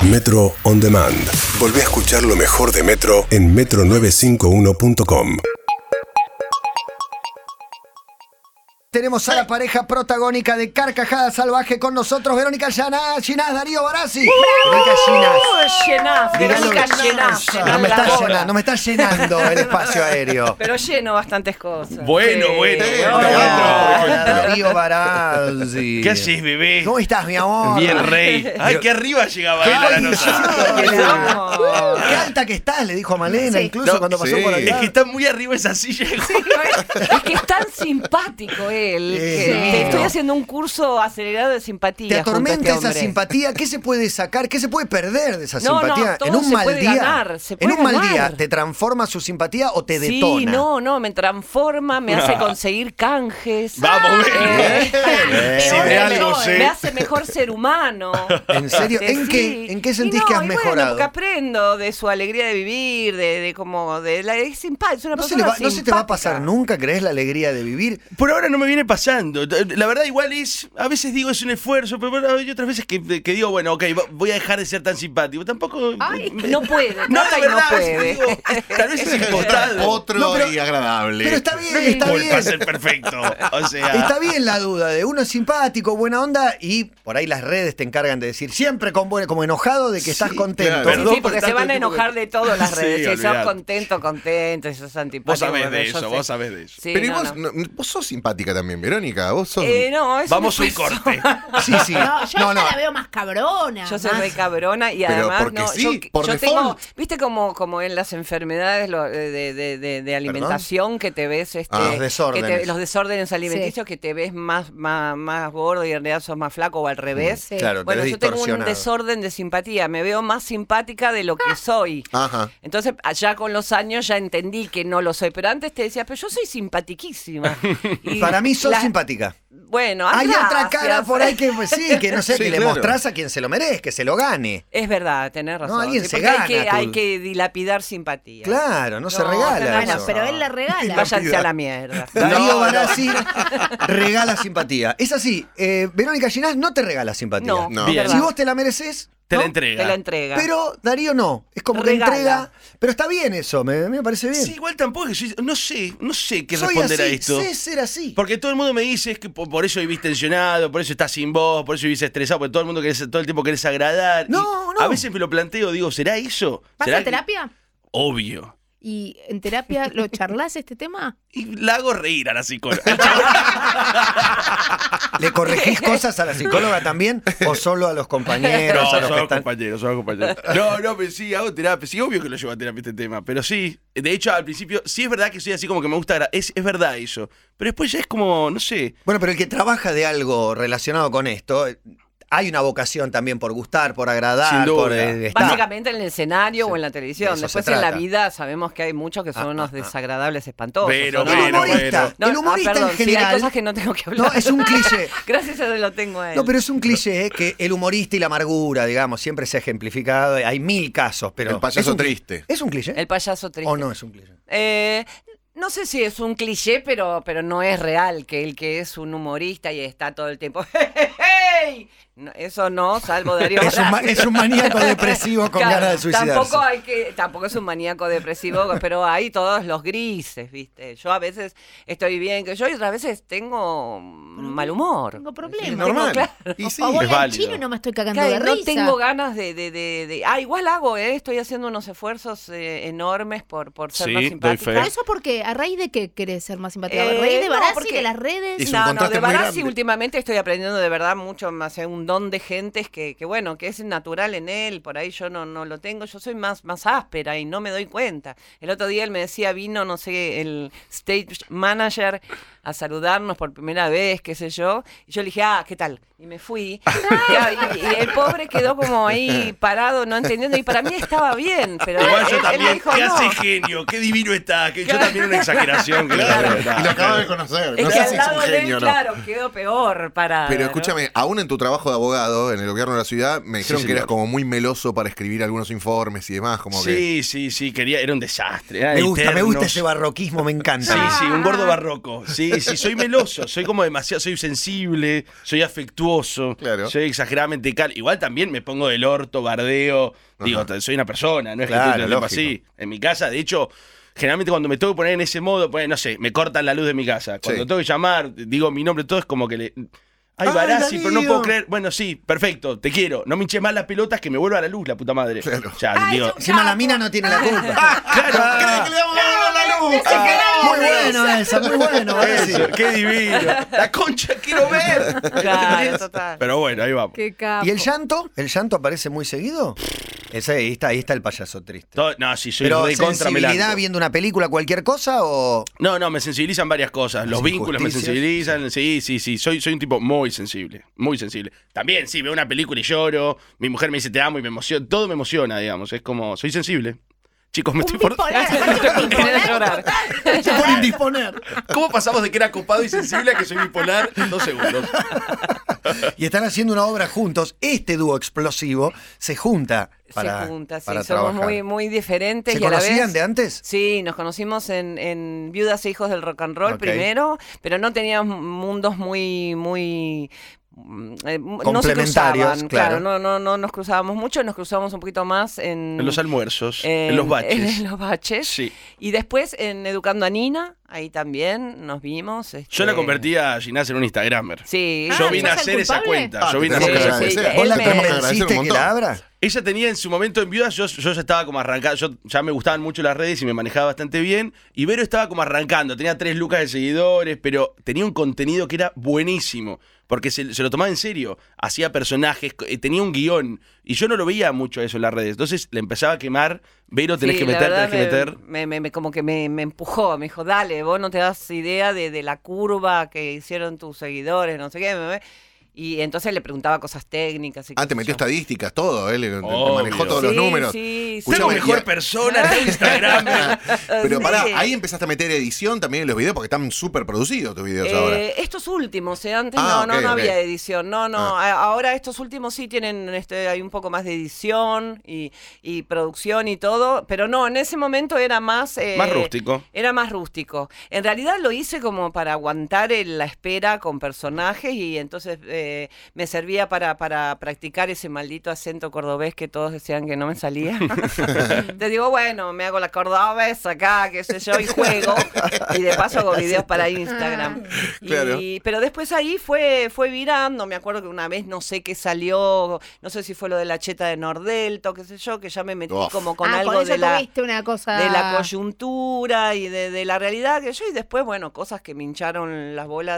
Metro On Demand. Volvé a escuchar lo mejor de Metro en metro951.com. Tenemos a la pareja protagónica de Carcajada Salvaje con nosotros, Verónica Ginás, Darío Barassi. Verónica Ginás. No me está llenando el espacio aéreo. Pero lleno bastantes cosas. Bueno. Darío Barassi. ¿Qué haces, bebé? ¿Cómo estás, mi amor? Bien, rey. Ay, qué arriba llegaba él a la nota. Qué alta que estás, le dijo a Malena, Sí. incluso cuando pasó por allá. Es que está muy arriba esa silla. Es que es tan simpático él. Que estoy haciendo un curso acelerado de simpatía. ¿Te junto a atormenta este esa hombre. simpatía? ¿Qué se puede sacar? ¿Qué se puede perder de esa No, simpatía? todo En un se mal puede día. ganar, se En puede un mal ganar. día, ¿te transforma su simpatía o te Sí, detona? no, me transforma, me hace conseguir canjes. Vamos, ven. Si de algo sé. Me hace mejor ser humano. ¿En serio? ¿En Sí. qué sentís Y que has y bueno, mejorado? porque aprendo de su alegría de vivir, es simpático, es una ¿No se persona te va a pasar simpática. nunca, crees, la alegría de vivir? Por ahora no me viene pasando. La verdad, igual a veces digo es un esfuerzo, pero bueno, hay otras veces que digo, bueno, ok, voy a dejar de ser tan simpático. Tampoco. Ay, no puede, No, trata de y verdad, no a veces puede. digo, tal vez es impostado. Otro No, pero- y agradable. Pero está bien, No es está mi culpa bien. ser perfecto. O sea. Está bien la duda de uno es simpático, buena onda, y por ahí las redes te encargan de decir siempre como enojado de que estás contento. claro. Perdón Sí, por porque se tanto van a tiempo enojar de todo en las Sí, redes. Si sos olvidate. contento, si sos antipático. Vos sabés de bueno, yo eso, sé. vos sabés de eso. Sí, Pero y no, vos, no. vos sos simpática también, Verónica. Vos sos. No, es Vamos a un esfuerzo. corte. Sí, sí. No, yo No, ya no. la veo más cabrona. Yo soy más- re cabrona y Pero además porque no, sí, yo, por yo default. tengo, viste como en las enfermedades de alimentación que te ves Los desórdenes. los desórdenes alimenticios que te ves más gordo y en realidad sos más flaco o al revés. Sí. Claro, te Bueno, ves yo tengo un distorsionado. desorden de simpatía, me veo más simpática de lo que soy. Ajá. Entonces, allá con los años ya entendí que no lo soy, pero antes te decía, pero yo soy simpatiquísima. Y Para mí sos la- simpática. Bueno, Hay otra gracias. cara por ahí que pues, sí, que no sé, Sí, que le claro. mostrás a quien se lo merezca, que se lo gane. Es verdad, tenés razón. No, alguien se porque gana hay tu- que dilapidar simpatía. Claro, no se No, regala tenés Bueno, eso. pero él la regala. Váyanse a la mierda. Darío Barassi regala simpatía. Es así, Verónica Ginás no te regala simpatía. No, No. es Bien. verdad. Si vos te la mereces, Te ¿no? la entrega. Te la entrega. Pero Darío no. Es como que Regala. entrega. Pero está bien eso, me parece bien. Sí, igual tampoco. No sé qué Soy responder así, a esto. sé ser así. Porque todo el mundo me dice es que por eso vivís tensionado, por eso estás sin voz, por eso vivís estresado, porque todo el mundo todo el tiempo querés agradar. No, Y no. A veces me lo planteo, digo, ¿será eso? ¿Vas ¿Será a terapia? Obvio. ¿Y en terapia lo charlas este tema? Y la hago reír a la psicóloga. ¿Le corregís cosas a la psicóloga también? ¿O solo a los compañeros? No, a los que somos están... compañeros, somos compañeros. No, pero sí, hago terapia. Sí, obvio que lo llevo a terapia este tema. Pero sí, de hecho, al principio, sí es verdad que soy así como que me gusta. Es verdad eso. Pero después ya es como, no sé. Bueno, pero el que trabaja de algo relacionado con esto, hay una vocación también por gustar, por agradar, Sin duda. por estar. Básicamente en el escenario o en la televisión. De eso Después se en la trata. vida sabemos que hay muchos que son unos desagradables espantosos. Pero, ¿o no? El humorista, bueno. No, el humorista perdón, en sí, general. hay cosas que no tengo que hablar. No, es un cliché. Gracias a Dios lo tengo a él. No, pero es un cliché que el humorista y la amargura, digamos, siempre se ha ejemplificado. Hay 1000 casos, pero. El payaso es un- triste. ¿Es un cliché? El payaso triste. ¿O no es un cliché? No sé si es un cliché, pero no es real que el que es un humorista y está todo el tiempo. ¡Hey! No, eso no, salvo Darío Barassi. Es un maníaco depresivo con Claro, ganas de suicidarse. Tampoco es un maníaco depresivo, pero hay todos los grises, ¿viste? Yo a veces estoy bien, que yo y otras veces tengo mal humor. Tengo Es problemas. normal. claro. Y sí. O voy es al válido. chino y no me estoy cagando Claro, de no risa. tengo ganas de igual hago, estoy haciendo unos esfuerzos enormes por ser Sí, más doy simpática. fe. ¿Pero eso porque ¿a raíz de qué querés ser más simpática? ¿A raíz de no, Barassi, porque- de las redes? Es un No, contraste de muy Barassi grande. últimamente estoy aprendiendo de verdad mucho más, un don de gentes que bueno, que es natural en él, por ahí yo no lo tengo, yo soy más áspera y no me doy cuenta. El otro día él me decía, vino, no sé, el stage manager a saludarnos por primera vez, qué sé yo, y yo le dije, ¿qué tal? Y me fui. Y el pobre quedó como ahí parado, no entendiendo, y para mí estaba bien, pero Igual yo él me también, dijo, ¿qué no. hace genio? Qué divino está. Que yo también una exageración. Que Claro. Y lo acabo de conocer. Es No que sé al si es un lado de él, genio o no. claro, quedó peor para. Pero escúchame, aún en tu trabajo de de abogado en el gobierno de la ciudad, me dijeron que señor. eras como muy meloso para escribir algunos informes y demás, como que... Sí, era un desastre. Era Me gusta eternos. ese barroquismo, me encanta. Sí, un gordo barroco. Sí, soy meloso, soy como demasiado, soy sensible, soy afectuoso, Claro. soy exageradamente Igual también me pongo del orto, bardeo, digo, soy una persona, no es que Claro, estoy todo el tiempo lógico. así. En mi casa, de hecho, generalmente cuando me tengo que poner en ese modo, pues, no sé, me cortan la luz de mi casa. Cuando Sí. tengo que llamar, digo mi nombre, todo es como que le... Ay, ¡Ay, Barassi, pero no Darío! puedo creer. Bueno, sí, perfecto, te quiero. No me hinches más las pelotas que me vuelva a la luz, la puta madre. Claro. O sea, digo, Encima la mina no tiene la culpa. claro. le vamos a dar la luz! Muy bueno esa, muy bueno. Barassi. Eso, qué divino. La concha quiero ver. Claro, total. Pero bueno, ahí vamos. Qué capo. ¿Y el llanto? ¿El llanto aparece muy seguido? Ahí está el payaso triste. No, sí, soy Pero re contra sensibilidad melanco. viendo una película, cualquier cosa o... No, me sensibilizan varias cosas. Los Las vínculos me injusticias. sensibilizan. Sí. Soy un tipo muy sensible. Muy sensible. También, sí, veo una película y lloro. Mi mujer me dice te amo y me emociona. Todo me emociona, digamos. Es como, soy sensible. Chicos, me estoy por... Quería llorar. Se pone indisponer. ¿Cómo pasamos de que era copado y sensible a que soy bipolar en 2 segundos? Y están haciendo una obra juntos. Este dúo explosivo se junta para Se junta, sí, para somos trabajar. muy diferentes. ¿Se y a la conocían vez, de antes? Sí, nos conocimos en Viudas e Hijos del Rock and Roll Ok. primero, pero no teníamos mundos muy no se Complementarios, cruzaban, claro. no nos cruzábamos mucho, nos cruzamos un poquito más en En los almuerzos, en los baches. en los baches. Sí. Y después en Educando a Nina, ahí también nos vimos. Yo la convertí a Ginás en un Instagramer. Sí. Yo Ah, vine a ¿sos el hacer esa culpable? cuenta. Yo te vine a tenemos hacer que esa sí, cuenta. agradecer. él ¿Vos la me- convenciste un que montón. la abra? Ella tenía en su momento en Viudas, yo ya estaba como arrancado, yo ya me gustaban mucho las redes y me manejaba bastante bien, y Vero estaba como arrancando, tenía 3 lucas de seguidores, pero tenía un contenido que era buenísimo, porque se lo tomaba en serio, hacía personajes, tenía un guión, y yo no lo veía mucho eso en las redes, entonces le empezaba a quemar, Vero, tenés Sí, que la meter, verdad tenés que meter. como que me empujó, me dijo, dale, vos no te das idea de la curva que hicieron tus seguidores, no sé qué. Y entonces le preguntaba cosas técnicas. Y Ah, qué te sé metió yo. estadísticas, todo, te Obvio. manejó todos los Sí, números. sí, Soy la Escuchame, mejor y- persona de Instagram. Pero Sí. pará, ahí empezaste a meter edición también en los videos porque están súper producidos tus videos ahora. Estos últimos, antes Ah, no ok. había edición, ahora estos últimos sí tienen, hay un poco más de edición y producción y todo, pero no, en ese momento era más... Más rústico. Era más rústico. En realidad lo hice como para aguantar la espera con personajes y entonces me servía para practicar ese maldito acento cordobés que todos decían que no me salía. Te digo, bueno, me hago la cordobés acá, qué sé yo, y juego. Y de paso hago videos para Instagram. Claro. Pero después ahí fue virando. Me acuerdo que una vez no sé qué salió, no sé si fue lo de la cheta de Nordelto, qué sé yo, que ya me metí Uf. como con Con algo eso de la tuviste una cosa... de la coyuntura y de la realidad que yo, y después, bueno, cosas que me hincharon las bolas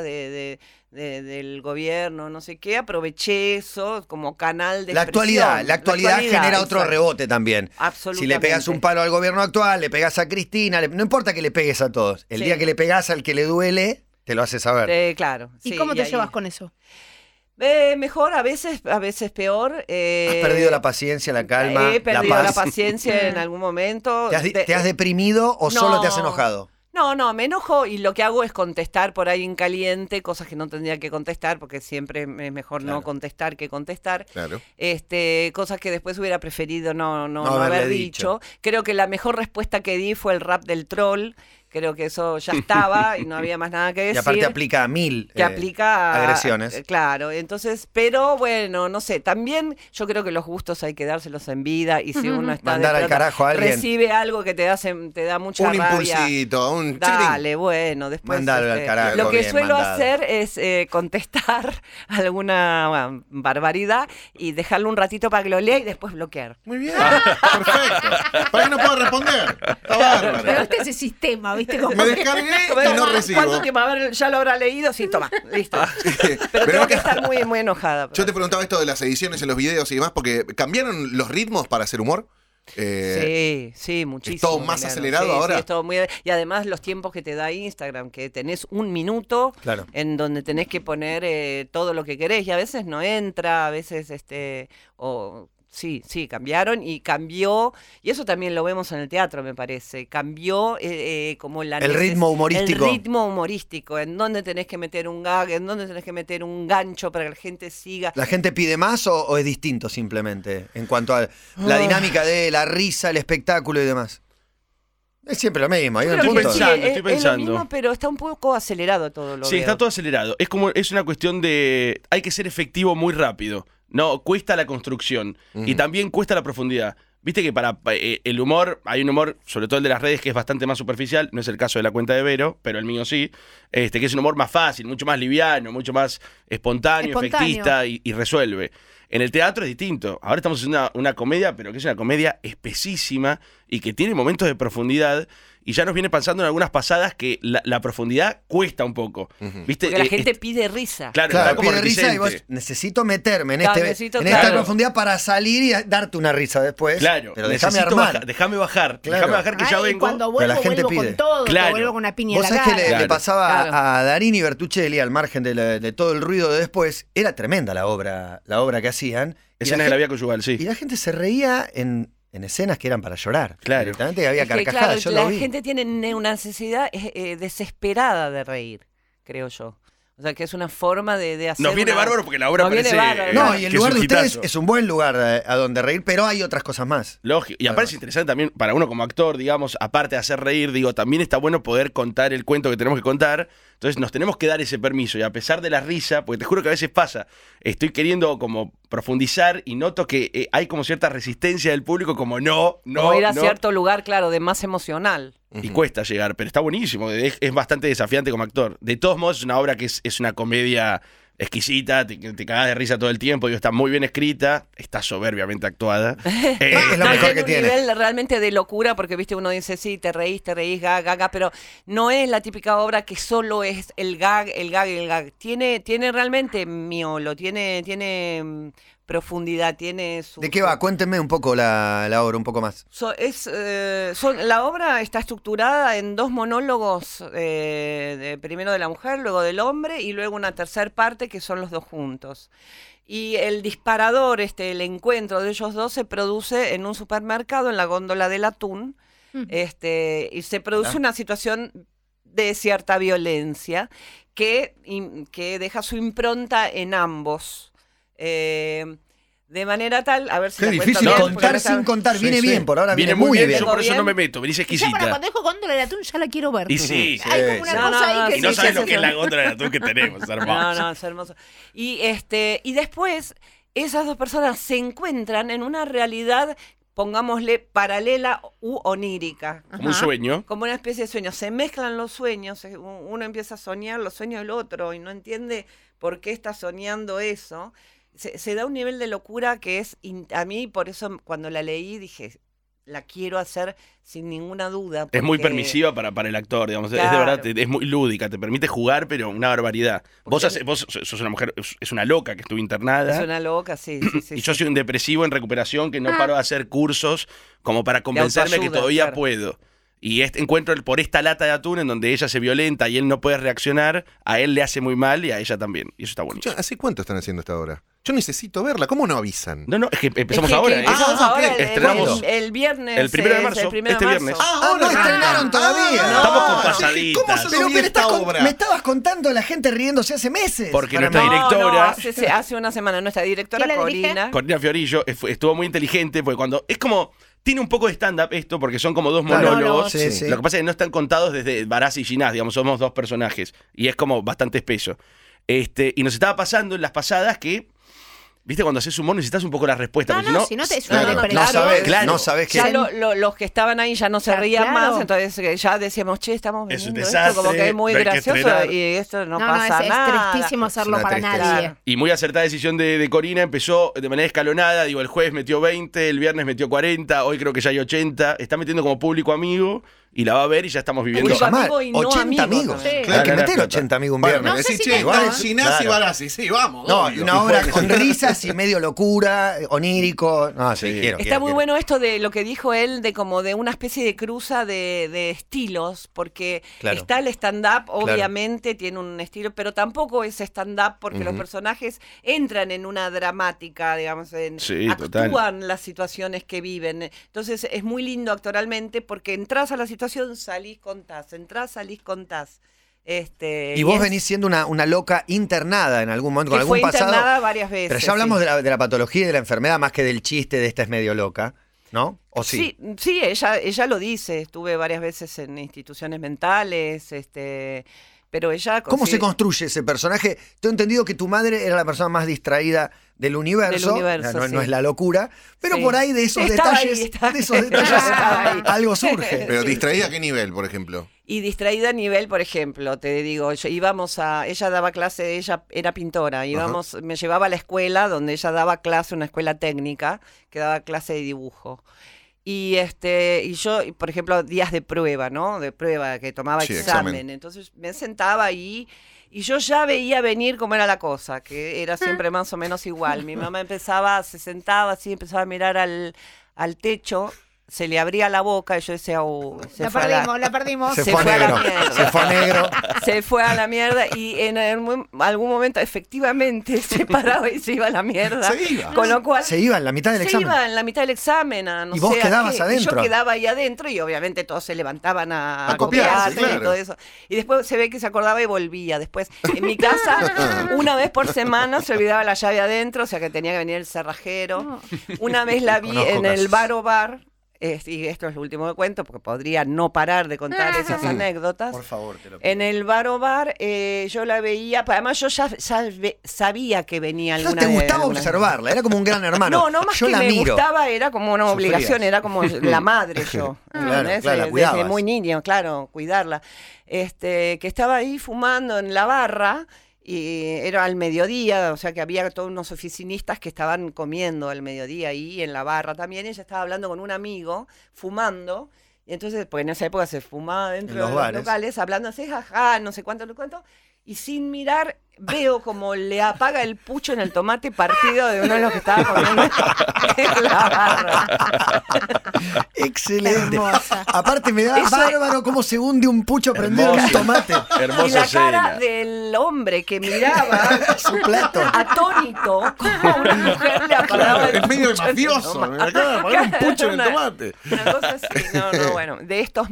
del gobierno, no sé qué, aproveché eso como canal de La actualidad genera otro exacto. rebote también. Absolutamente. Si le pegas un palo al gobierno actual, le pegas a Cristina, no importa que le pegues a todos. El Sí. día que le pegas al que le duele, te lo hace saber. Claro. ¿Y sí, cómo te ahí- llevas con eso? Mejor, a veces peor. ¿Has perdido la paciencia, la calma, He perdido la la paz? paciencia en algún momento. ¿Te has deprimido o solo te has enojado? No, me enojo y lo que hago es contestar por ahí en caliente, cosas que no tendría que contestar, porque siempre es mejor Claro. no contestar que contestar. Claro. Cosas que después hubiera preferido no haberle haber dicho. dicho. Creo que la mejor respuesta que di fue el rap del troll. Creo que eso ya estaba y no había más nada que decir. Y aparte aplica a 1000 que aplica a agresiones. Claro, entonces, pero bueno, no sé, también yo creo que los gustos hay que dárselos en vida y si uno está Mandar al carajo a alguien. recibe algo que te da mucha Un rabia. impulsito, un Dale, bueno, después Mandalo al carajo, lo que bien suelo mandado. hacer es contestar alguna barbaridad y dejarlo un ratito para que lo lea y después bloquear. Muy bien, perfecto. ¿Para qué no puedo responder? Está Pero bárbaro. este ese sistema, ¿viste? Como Me que- descargué y no recibo. ¿Cuánto tiempo? A ver, ya lo habrá leído, sí, toma, listo. Pero Pero tengo que acá- estar muy enojada. Yo te preguntaba esto de las ediciones en los videos y demás, porque ¿cambiaron los ritmos para hacer humor? Sí, muchísimo. ¿es todo más Emiliano. acelerado Sí, ahora? sí, es todo muy... Y además los tiempos que te da Instagram, que tenés 1 minuto Claro. en donde tenés que poner todo lo que querés y a veces no entra, a veces o Sí, cambiaron y cambió, y eso también lo vemos en el teatro, me parece. Cambió como El ritmo humorístico. El ritmo humorístico, en dónde tenés que meter un gag, en dónde tenés que meter un gancho para que la gente siga. ¿La gente pide más o es distinto simplemente en cuanto a la dinámica de la risa, el espectáculo y demás? Es siempre lo mismo, hay un Creo que punto. sí, estoy es pensando. lo mismo, pero está un poco acelerado todo lo Sí, veo. está todo acelerado. Es una cuestión de. Hay que ser efectivo muy rápido. No, cuesta la construcción. Y también cuesta la profundidad. Viste que para el humor, hay un humor, sobre todo el de las redes, que es bastante más superficial. No es el caso de la cuenta de Vero, pero el mío sí. Que es un humor más fácil, mucho más liviano, mucho más espontáneo. Efectista y resuelve. En el teatro es distinto. Ahora estamos haciendo una comedia, pero que es una comedia espesísima y que tiene momentos de profundidad. Y ya nos viene pasando en algunas pasadas que la profundidad cuesta un poco. ¿Viste? Porque la gente pide risa. Claro, está Claro, como pide risa y reticente. vos necesito meterme en, Claro, en esta claro. profundidad para salir y darte una risa después. Claro, pero déjame necesito armar. déjame bajar. Claro. Déjame bajar que ya Ay, vengo. cuando Pero la vuelvo, gente vuelvo pide. con todo, Claro. vuelvo con una piña en Vos la sabés que cara. le Claro. pasaba Claro. a Darín y Bertuccelli, al margen de todo el ruido de después, era tremenda la obra que hacían. Y Escenas de la vida conyugal, y sí. la gente se reía en escenas que eran para llorar. Claro. Directamente había Es que, carcajadas, yo claro, lo la vi. gente tiene una necesidad desesperada de reír, creo yo. O sea, que es una forma de hacer. Nos viene bárbaro porque la obra Nos viene parece. bárbaro. No, Claro, y el que lugar es de un ustedes hitazo. es un buen lugar a donde reír, pero hay otras cosas más. Lógico. Y aparte es interesante también para uno como actor, digamos, aparte de hacer reír, digo, también está bueno poder contar el cuento que tenemos que contar. Entonces nos tenemos que dar ese permiso. Y a pesar de la risa, porque te juro que a veces pasa, estoy queriendo como profundizar y noto que hay como cierta resistencia del público, como no. Como ir a no. cierto lugar, claro, de más emocional. Y cuesta llegar, pero está buenísimo. Es bastante desafiante como actor. De todos modos, es una obra que es una comedia exquisita, te cagás de risa todo el tiempo, digo, está muy bien escrita, está soberbiamente actuada. Es lo No, mejor que un tiene. nivel realmente de locura, porque viste, uno dice, sí, te reís, gaga, pero no es la típica obra que solo es el gag. Tiene realmente miolo, tiene profundidad, tiene su... ¿De qué va? Cuéntenme un poco la obra, un poco más. La obra está estructurada en 2 monólogos, primero de la mujer, luego del hombre, y luego una tercera parte que son los 2 juntos. Y el disparador, el encuentro de ellos 2 se produce en un supermercado, en la góndola del atún, y se produce una situación de cierta violencia que deja su impronta en ambos. De manera tal, a ver si Qué la cuento difícil bien, contar porque sin contar. Viene bien, por ahora viene muy bien. Yo por eso bien. no me meto, venís Ya para exquisita. cuando dejo góndola de atún ya la quiero ver. Y sí, Hay como una sí. cosa No, ahí que y no sí, sabes sí, lo sí, que es sí. la góndola de atún que tenemos, es hermoso. No, es hermoso. Y después, esas 2 personas se encuentran en una realidad, pongámosle, paralela u onírica. Como un sueño. Como una especie de sueño. Se mezclan los sueños, uno empieza a soñar los sueños del otro y no entiende por qué está soñando eso. Se da un nivel de locura que es, a mí por eso cuando la leí dije, la quiero hacer sin ninguna duda. Es muy porque- permisiva para el actor, digamos. Es de Claro. verdad, es muy lúdica, te permite jugar, pero una barbaridad. Vos sos una mujer, es una loca que estuvo internada. Es una loca, sí. Y yo soy un depresivo en recuperación que no paro de hacer cursos como para convencerme que autoayuda, todavía claro. puedo. Y encuentro por esta lata de atún en donde ella se violenta y él no puede reaccionar, a él le hace muy mal y a ella también. Y eso está bonito. Escucha, ¿hace cuánto están haciendo esta obra? Yo necesito verla. ¿Cómo no avisan? No, es que empezamos Es que- ahora. que ¿eh? empezamos ahora, ok. Estrenamos el viernes. el 1 de marzo, el 1 de este marzo. viernes. No estrenaron todavía. no. Estamos con Ah, pasaditas. ¿Cómo se Pero lo vi esta obra? me estabas contando la gente riéndose hace meses. Porque Para nuestra mí. directora- hace una semana nuestra directora ¿Quién la dirige? Corina. Corina Fiorillo estuvo muy inteligente porque cuando es como tiene un poco de stand-up esto porque son como 2 Claro. monólogos. Sí, sí. Lo que pasa es que no están contados desde Barassi y Ginás, digamos, somos 2 personajes y es como bastante espeso. Y nos estaba pasando en las pasadas que, viste, cuando haces humor necesitas un poco la respuesta. No, porque no, si si no, no te es una no, no, depresión. No sabés, Claro. no sabés qué. Ya los que estaban ahí ya no se Claro, reían claro. más, entonces ya decíamos, che, estamos Es un viendo desastre, esto, como que es muy no hay que gracioso estrenar. y esto no, No, pasa es nada. tristísimo hacerlo una para tristeza. nadie. Claro. y muy acertada decisión de Corina, empezó de manera escalonada, digo, el jueves metió 20, el viernes metió 40, hoy creo que ya hay 80, está metiendo como público amigo y la va a ver y ya estamos viviendo. Único Llamar, amigo y no 80 amigo amigos. también. Sí. Hay que Claro, meter claro. 80 amigos un Bueno, viernes. No sé decís, si che, tengo, está el ¿eh? Ginás y Claro. Barassi. Sí, vamos. No, obvio. y una obra con risas y medio locura, onírico. No, sí, Sí. quiero. Está quiero, muy quiero. bueno esto de lo que dijo él, de como de una especie de cruza de estilos, porque Claro. está el stand-up, obviamente tiene un estilo, pero tampoco es stand-up porque los personajes entran en una dramática, digamos, Sí, actúan total. las situaciones que viven. Entonces es muy lindo actoralmente porque entras a la situación, salís, contás, entrás, salís, contás. Y vos venís siendo una loca internada en algún momento, con que algún fue pasado. internada varias veces. Pero ya hablamos sí. de la patología y de la enfermedad más que del chiste de esta es medio loca, ¿no? ¿O sí? Sí, ella lo dice. Estuve varias veces en instituciones mentales, pero ella... ¿Cómo se consigue- construye ese personaje? Tengo entendido que tu madre era la persona más distraída del universo. No, sí. no es la locura. Pero Sí. por ahí de esos Estaba ahí, detalles, estaba de esos ahí. detalles Estaba ahí. algo surge. Pero distraída a qué nivel, por ejemplo. Y distraída a nivel, por ejemplo, te digo, ella daba clase, ella era pintora, me llevaba a la escuela donde ella daba clase, una escuela técnica, que daba clase de dibujo. Y yo, por ejemplo, días de prueba, ¿no? De prueba, que tomaba Sí, examen. examen. Entonces me sentaba ahí y yo ya veía venir cómo era la cosa, que era siempre más o menos igual. Mi mamá se sentaba así, empezaba a mirar al techo, se le abría la boca y yo decía, se La fue a perdimos, la perdimos. Se Se fue fue a a la negro. mierda. Se fue a negro. Se fue a la mierda y en algún momento efectivamente se paraba y se iba a la mierda. Se iba. Con lo cual Se iba en la mitad del se examen. iba en la mitad del examen a no ¿Y vos sé a quedabas qué. adentro? Y yo quedaba ahí adentro y obviamente todos se levantaban a copiarse, copiarse claro. y todo eso. Y después se ve que se acordaba y volvía. Después, en mi casa, una vez por semana se olvidaba la llave adentro, o sea que tenía que venir el cerrajero. Una vez la vi Conozco en el casos. Bar o Bar. Y esto es lo último que cuento porque podría no parar de contar esas anécdotas. Por favor, te lo pido. En el Bar o Bar yo la veía, además yo ya sabía que venía Ya alguna te vez. gustaba observarla, era como un gran hermano. No más Yo que la me miro. gustaba, era como una Sufrías. obligación, era como la madre yo. Claro, ¿entendés? claro, la Desde cuidabas. muy niño, claro, cuidarla. Que estaba ahí fumando en la barra. Y era al mediodía, o sea que había todos unos oficinistas que estaban comiendo al mediodía ahí en la barra también. Ella estaba hablando con un amigo, fumando. Y entonces, pues en esa época se fumaba dentro En los de los bares. locales, hablando así, jaja, no sé cuánto, no sé cuánto. Y sin mirar, veo como le apaga el pucho en el tomate partido de uno de los que estaba comiendo en la barra. Excelente. Hermosa. Aparte me da Eso- bárbaro cómo se hunde un pucho prendido en un tomate. Y Hermosa la cara escena. del hombre que miraba Su plato. atónito, como una mujer le apagaba el Es medio pucho en el mafioso. tomate. Me acaba de poner un pucho en el Una- tomate. Una cosa así, no, bueno, de estos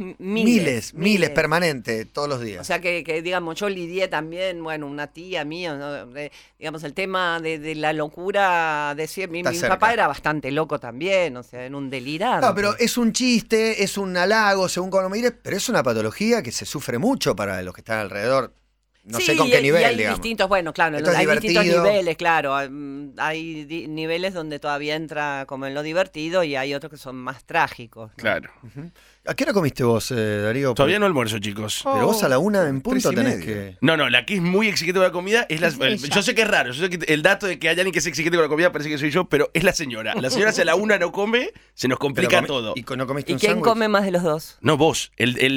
Miles, permanente, todos los días. O sea que digamos, yo lidié también, bueno, una tía mía, ¿no? Digamos, el tema de la locura, decía, mi Está cerca. papá era bastante loco también, o sea, en un delirante. No, pero es un chiste, es un halago, según como lo mires, pero es una patología que se sufre mucho para los que están alrededor. No sé Sí, con qué y nivel, hay digamos. distintos, bueno, claro, Esto es hay distintos divertido. niveles, claro. Hay niveles donde todavía entra como en lo divertido y hay otros que son más trágicos. ¿no? Claro. ¿A qué hora comiste vos, Darío? Todavía no almuerzo, chicos. Pero vos a la 1 en punto 3:30. tenés que... No, la que es muy exigente con la comida es la... Es ella. Yo sé que es raro, yo sé que el dato de que hay alguien que es exigente con la comida parece que soy yo, pero es la señora. La señora si a la 1 no come, se nos complica Pero todo. ¿Y no comiste ¿Y un quién sándwich? come más de los dos? No, vos.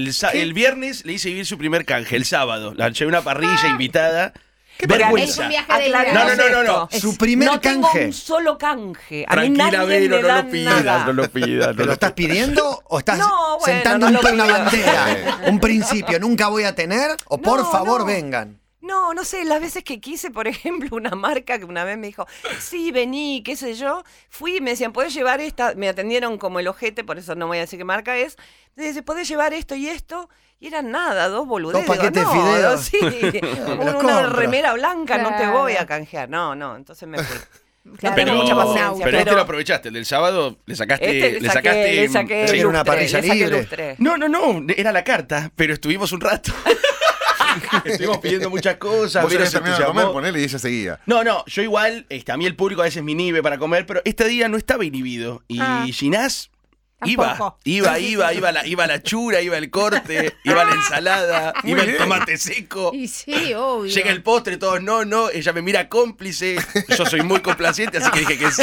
El viernes le hice vivir su primer canje, el sábado. La llevé a una parrilla invitada. Es Vergüenza. un viaje de ida. Aclaremos No. esto. Su primer no tengo canje. un solo canje. A mí Tranquila, nadie Vero, me no da lo pidas, nada. no lo pidas. ¿Pero lo estás pidiendo o estás No, bueno, sentando no lo una pido. bandera? Un principio, nunca voy a tener, o por No, favor no. vengan. No sé, las veces que quise, por ejemplo, una marca que una vez me dijo, sí, vení, qué sé yo, fui y me decían, ¿podés llevar esta? Me atendieron como el ojete, por eso no voy a decir qué marca es. Entonces, ¿podés llevar esto y esto? Y eran nada, dos boludeces. Dos paquetes Digo, de no, fideos. sí, Me los una compro. remera blanca no te voy a Claro. canjear. No, entonces me fui. Claro, Pero, mucha paciencia, pero este pero- lo aprovechaste, el del sábado le sacaste. Este le saqué Sí, el era una lustre, parrilla le saqué el libre. lustre. No, era la carta, pero estuvimos un rato. Estuvimos pidiendo muchas cosas. Vos Vero habías se terminado de comer, entusiasmó. ponele y ella seguía. No, yo igual, a mí el público a veces me inhibe para comer, pero este día no estaba inhibido. Y Ginás Tampoco. Iba la chura, iba el corte, iba la ensalada, iba el tomate seco. Y sí, obvio. Llega el postre, todos no, ella me mira cómplice, yo soy muy complaciente, así que dije que sí.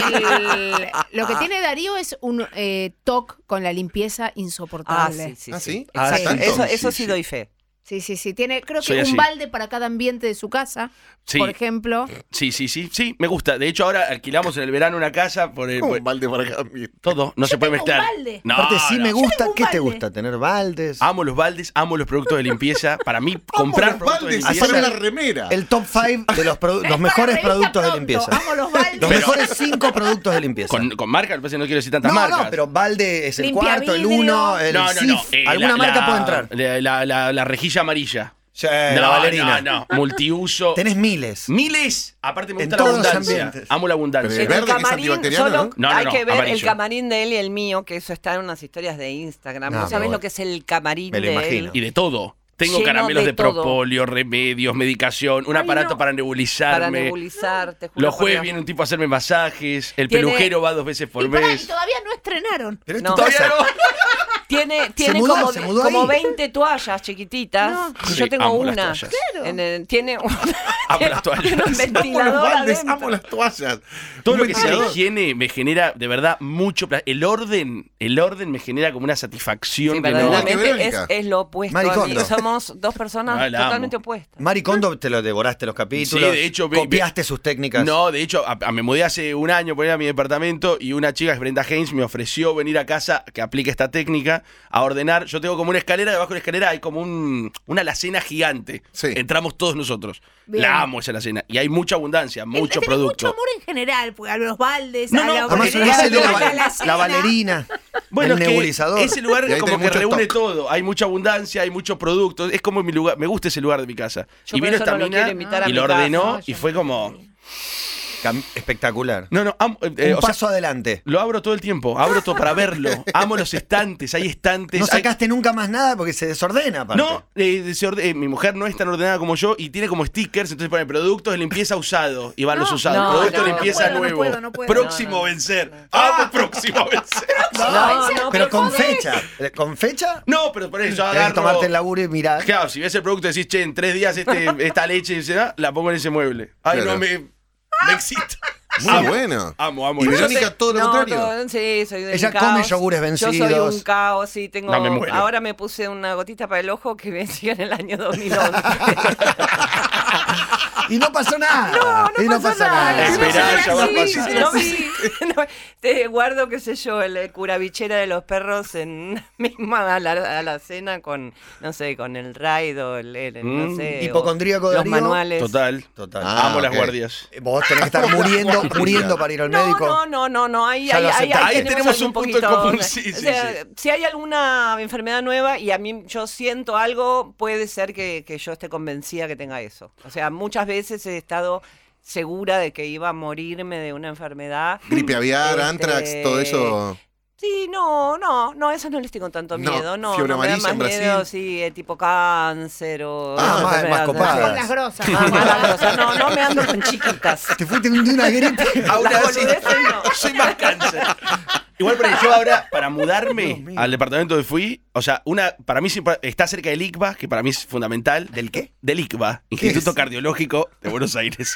Lo que tiene Darío es un toque con la limpieza insoportable. sí. ¿Ah, sí? Ah, Sí, ¿tanto? eso sí doy fe. Sí. Tiene, creo Soy que así. un balde para cada ambiente de su casa, Sí. por ejemplo. Sí, me gusta. De hecho, ahora alquilamos en el verano una casa por el... Un balde para cada ambiente. Todo, no se puede tengo un mezclar. balde. No, Aparte, sí no. me gusta. tengo un ¿Qué te balde. gusta? ¿Tener baldes? Amo los baldes, amo los productos de limpieza. Para mí, comprar Los productos de baldes, limpieza... para una remera. El top 5 de los mejores productos de limpieza. Amo los baldes. Los mejores 5 productos de limpieza. Con marca, me parece que no quiero decir tantas no, marcas. no, pero balde es el Limpia cuarto, el vidrio. 1, el No. SIF. Alguna marca puede entrar. La rejilla amarilla. Sí, la Valerina. No. Multiuso. Tenés miles. Miles. Aparte me En gusta la todos los abundancia. ambientes. Amo la Pero abundancia. el verde que es antibacteriano, solo ¿no? No, hay que ver el amarillo. camarín de él y el mío, que eso está en unas historias de Instagram. No, ¿No sabés pero lo que es el camarín me lo de imagino. él? Y de todo. Tengo Lleno caramelos de de todo. propóleo, remedios, medicación, un Ay, aparato no. para Para nebulizarme. nebulizar, te juro. Los por jueves Dios. viene un tipo a hacerme masajes. El Tiene- peluquero va 2 veces por Y pará, y mes. todavía no estrenaron. Pero es No. tu casa. Tiene mudó, se mudó como ahí. 20 toallas chiquititas. No. Y Sí, yo tengo amo las una. toallas. Tiene Amo las toallas. tiene un Amo los ventilador baldes, adentro. amo las toallas. Todo Un lo que sea ventilador. higiene me genera de verdad mucho placer. El orden me genera como una satisfacción Sí, que no. verdaderamente Verónica. es lo opuesto. Mari a mí. Kondo. Somos dos personas Ah, la amo. totalmente opuestas. Mari Kondo te lo devoraste los capítulos. Sí, de hecho, copiaste sus técnicas. No, de hecho, me mudé hace un año por ir a mi departamento y una chica, que es Brenda Haynes, me ofreció venir a casa que aplique esta técnica a ordenar. Yo tengo como una escalera, debajo de la escalera hay como una alacena gigante. Sí. Entramos todos nosotros. Bien. La amo esa alacena. Y hay mucha abundancia, mucho Tenés producto. mucho amor en general, pues, a los baldes, No, a no, la Además, bolera, ese de a la, alacena. la Valerina. Bueno, el es que nebulizador. ese lugar Y ahí como tenés que mucho reúne stock. todo. Hay mucha abundancia, hay muchos productos. Es como mi lugar. Me gusta ese lugar de mi casa. Yo y por vino eso esta no lo mina quiero invitar a y mi lo ordenó casa. y fue como... Espectacular. No, amo, Un o sea, paso adelante. lo abro todo el tiempo. Abro todo para verlo. Amo los estantes. Hay estantes. No hay- sacaste nunca más nada porque se desordena, aparte. No, mi mujer no es tan ordenada como yo y tiene como stickers, entonces pone productos de limpieza usado y van los usados. no, productos de no, limpieza no nuevo. puedo, no puedo. Próximo a vencer. Amo próximo a vencer. No, Pero con fecha. ¿Con fecha? No, pero por eso Tenés que agarro. tomarte el laburo y mirar. Claro, si ves el producto y decís, che, en 3 días esta leche la pongo en ese mueble. Ay, Claro. no, me excita. Muy bueno. Amo. Y Verónica, todo lo contrario. Sí, soy del Ella caos. come yogures Yo soy vencidos. un caos, sí, tengo... No, me muero. Ahora me puse una gotita para el ojo que venció en el año 2011. Y no pasó nada. No, no pasó nada. Esperá, ya va a Sí, pasar. no no, te guardo, qué sé yo, el curabichera de los perros en misma a la cena con, no sé, con el raid o no sé. Hipocondríaco o de los Darío. manuales. Total. Total. Ah, Amo las ok. guardias. Vos tenés que estar muriendo para ir al médico. No, ahí, Ya lo aceptás. Ahí tenemos un punto en común, sí, o sea, sí. si hay alguna enfermedad nueva y a mí yo siento algo, puede ser que yo esté convencida que tenga eso. O sea, muchas veces he estado segura de que iba a morirme de una enfermedad. Gripe aviar, Este, antrax, todo eso. Sí, no, esas no les tengo tanto No, miedo, no. fiebre no me da amarilla más en Brasil. miedo, sí, tipo cáncer o... Ah, más enfermedades copadas. Son las grosas. Más cosas. No me ando con chiquitas. Te fuiste de una gripe. Ahora Las sí, boludeces no. soy más cáncer. Igual, pero yo ahora, para mudarme al departamento donde fui, o sea, para mí siempre está cerca del ICBA, que para mí es fundamental. ¿Del qué? Del ICBA, Instituto Cardiológico de Buenos Aires.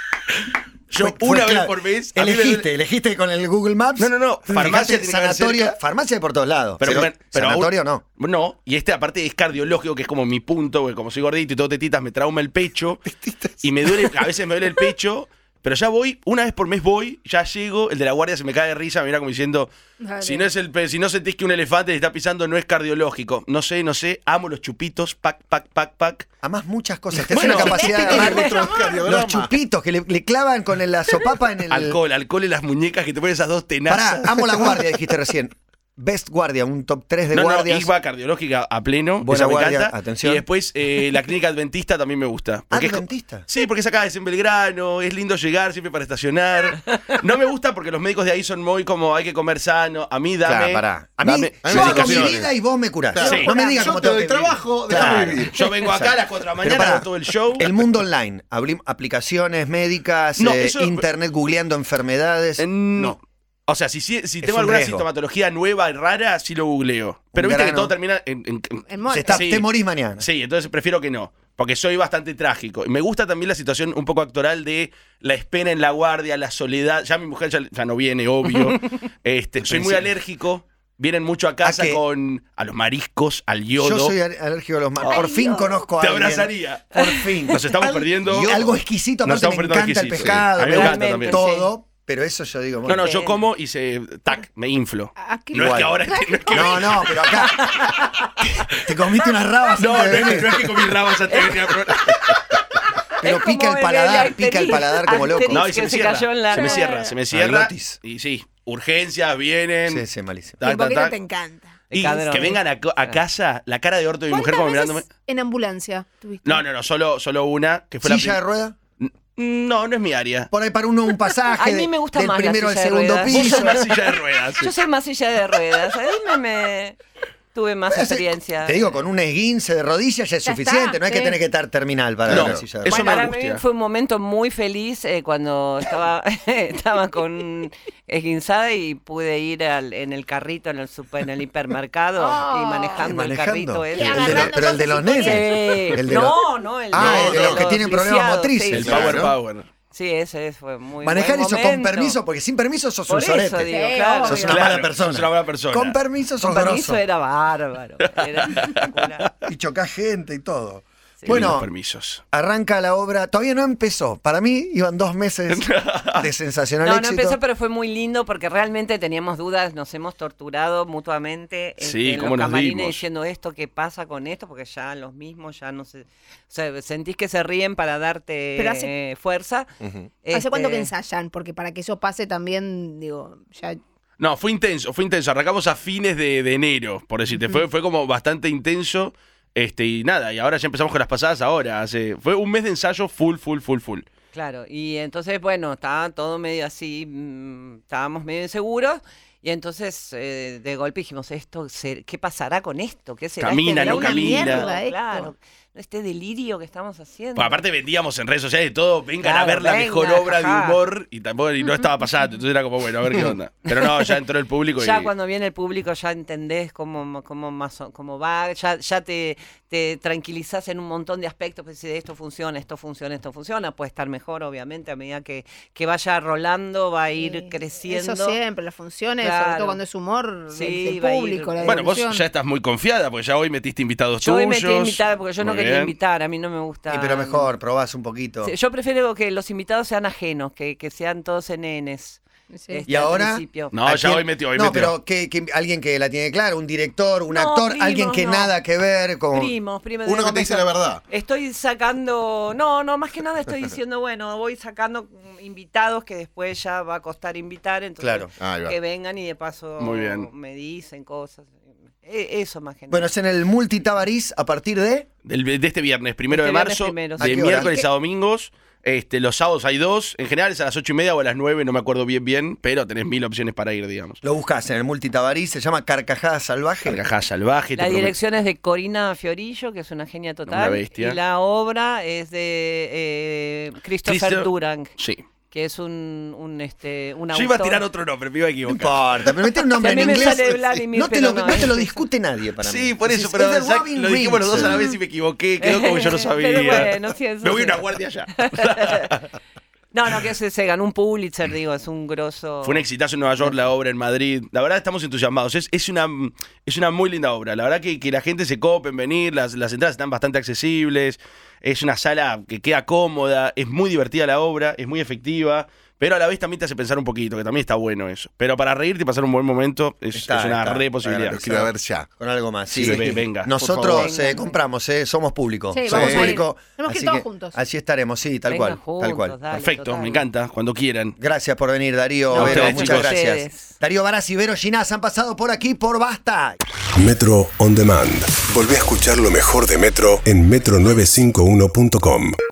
Yo Fue una vez claro. por mes... a mí me Elegiste con el Google Maps. No, farmacia Fijaste tiene que haber sanatorio, cerca. farmacia de por todos lados. Pero sanatorio no. No, y aparte es cardiológico, que es como mi punto, porque como soy gordito y todo tetitas, me trauma el pecho. Y me duele, a veces me duele el pecho, pero ya voy, una vez por mes voy, ya llego, el de la guardia se me cae de risa, me mira como diciendo, Dale. si no sentís que un elefante te está pisando, no es cardiológico. No sé, amo los chupitos, pack. Además, muchas cosas. Te Bueno, hacen la capacidad de tenés amar electrocardiograma. los chupitos que le clavan con la sopapa en el. Alcohol en las muñecas que te ponen esas dos tenazas. Pará, amo la guardia, dijiste recién. Best guardia, un top 3 de guardias. ICBA cardiológica a pleno, Buena esa me guardia, encanta. atención. Y después la clínica adventista también me gusta. Porque es ¿Adventista? Sí, porque es acá, es en Belgrano, es lindo llegar siempre para estacionar. No me gusta porque los médicos de ahí son muy como hay que comer sano. A mí dame... Claro, pará. A mí, dame a mí yo me hago mi indicaciones. vida y vos me curás. Claro. Sí. No me digas Yo cómo te tengo doy que vivir. trabajo, déjame Claro. vivir. Yo vengo acá a las 4 de la Pero mañana, pará, hago todo el show. El mundo online, aplicaciones médicas, No, eso- internet googleando enfermedades. No. O sea, si tengo un alguna riesgo. sintomatología nueva y rara, sí lo googleo. Pero viste que grano. todo termina en Te morís mañana. Sí, entonces prefiero que no. Porque soy bastante trágico. Y me gusta también la situación un poco actoral de la espera en la guardia, la soledad. Ya mi mujer ya no viene, obvio. Soy muy alérgico. Vienen mucho a casa a los mariscos, al yodo. Yo soy alérgico a los mariscos. Por fin conozco a Te alguien. abrazaría. Por fin. Nos estamos perdiendo. Algo exquisito, Nos aparte me estamos encanta el perdiendo pescado, exquisito. A mí me encanta también. todo. Pero eso yo digo. No, yo como y me inflo. Aquí No es que ahora No, pero acá. Te comiste unas rabas. No antes de venir. es que comí rabas antes de venir a programa. Pero Es pica como el paladar, el pica el paladar como loco. Asterix No, y que se me cayó en la- cierra. Se me cierra. glotis. Y sí, urgencias vienen. Sí, malísimo. Y un poquito te encanta. Y Cadrón. que vengan a casa, la cara de orto de mi mujer como ¿Cuántas mirándome. veces en ambulancia tuviste? No, solo una, que fue ¿Silla de rueda? No es mi área. Por ahí para uno un pasaje. A mí me gusta del más la primero al silla de segundo ruedas. Vos piso. sos más silla de ruedas. Yo soy más silla de ruedas. Ahí tuve más experiencia. Te digo, con un esguince de rodillas ya es Ya suficiente. está, no hay que sí. tener que estar terminal para No, la silla de eso ruedas. me Para angustia. mí fue un momento muy feliz cuando estaba con esguinzada y pude ir en el carrito en el hipermercado y manejando el carrito ese. Pero el de los nenes. Sí. El de No, el de los que tienen problemas lisiados, motrices. sí, El sí. power. Sí, ese fue muy Manejar buen eso con momento. permiso, porque sin permiso sos Por un sorete. eso digo, Sí, claro. Sos una obvio. mala persona. Sos una buena persona. Con permiso sos Con permiso grosso. era bárbaro. Era espectacular. Y chocás gente y todo. Sí. Bueno, Lindos permisos. arranca la obra. Todavía no empezó. Para mí iban 2 meses de sensacional No, éxito. no empezó, pero fue muy lindo porque realmente teníamos dudas, nos hemos torturado mutuamente Sí, en cómo los nos camarines dimos. diciendo esto, qué pasa con esto, porque ya los mismos ya no sé. O sea, sentís que se ríen para darte Pero hace- fuerza. ¿Hace cuánto que Este, ensayan? Porque para que eso pase también, digo, ya... No, fue intenso. Arrancamos a fines de enero, por decirte. Fue como bastante intenso. Y nada, y ahora ya empezamos con las pasadas ahora. Fue un mes de ensayo full. Claro, y entonces, bueno, estaba todo medio así, estábamos medio inseguros. Y entonces, de golpe dijimos, ¿qué pasará con esto? ¿Qué será Camina, este no delirio? camina. Mierda esto. Claro, este delirio que estamos haciendo. Pues aparte vendíamos en redes sociales y todo, vengan a Claro, ver la venga, mejor obra jaja. de humor y no estaba pasando, entonces era como, bueno, a ver qué onda. Pero no, ya entró el público Ya y... cuando viene el público ya entendés cómo va, ya te tranquilizás en un montón de aspectos, pues si esto funciona, puede estar mejor obviamente a medida que vaya rolando, va a ir creciendo. Eso siempre, las funciones, Claro. sobre todo cuando es humor, Sí, del va a ir- público, la Bueno, vos diversión. ya estás muy confiada, porque ya hoy metiste invitados Yo hoy tuyos. metí invitada porque yo no Muy quería bien. invitar, a mí no me gusta. Sí, pero mejor, probás un poquito. Sí, yo prefiero que los invitados sean ajenos, que sean todos nenes. Sí. ¿Y ahora? Al principio. No, ¿A ya quién? hoy metió, No, pero que alguien que la tiene clara, un director, un No, actor, primos, alguien que no. nada que ver con... Primos. Uno que te dice la verdad. Estoy sacando, no, más que nada estoy diciendo, bueno, voy sacando invitados que después ya va a costar invitar, entonces Claro. Ahí va. que vengan y de paso Muy bien. me dicen cosas. Eso más que nada. Bueno, es en el Multitabarís a partir de... De este viernes, 1 de Este viernes marzo, primero, ¿A de qué hora? miércoles ¿Qué? a domingos. Los sábados hay 2, en general es a las 8:30 o a las 9, no me acuerdo bien, pero tenés 1000 opciones para ir, digamos. Lo buscas en el Multitabarís, se llama Carcajada Salvaje. Carcajada salvaje. La te prometo- dirección es de Corina Fiorillo, que es una genia total. Una bestia. Y la obra es de Christopher Durang, Sí. que es un autor. Yo iba a tirar otro nombre, me iba a No equivocar. importa, pero meter un nombre Si a en mí me inglés. sale Vladimir, no te pero lo, no, no te lo es- discute nadie para mí. Sí, por eso, Es pero de ya Robin lo dijimos los dos a la Williams. vez y me equivoqué, quedó como yo no sabía. Pero bueno, sí, eso me voy a sí. una guardia allá. No, que se ganó un Pulitzer, digo, es un grosso. Fue un exitazo en Nueva York, la obra en Madrid. La verdad estamos entusiasmados. Es una muy linda obra. La verdad que la gente se cope en venir, las entradas están bastante accesibles. Es una sala que queda cómoda, es muy divertida la obra, es muy efectiva. Pero a la vez también te hace pensar un poquito, que también está bueno eso. Pero para reírte y pasar un buen momento es una re posibilidad. Lo quiero ver ya. Con algo más, sí. Sí, venga. Nosotros Por favor. compramos, somos público. Sí, somos vamos a ir. público. Tenemos que así ir todos juntos. Así estaremos, sí, tal Vengan cual. Tal cual. juntos, dale, Perfecto, total. me encanta, cuando quieran. Gracias por venir, Darío, No, Vero, ustedes, muchas chicos. gracias. Ustedes. Darío Barassi y Vero Ginás han pasado por aquí por Basta. Metro On Demand. Volvé a escuchar lo mejor de Metro en metro951.com.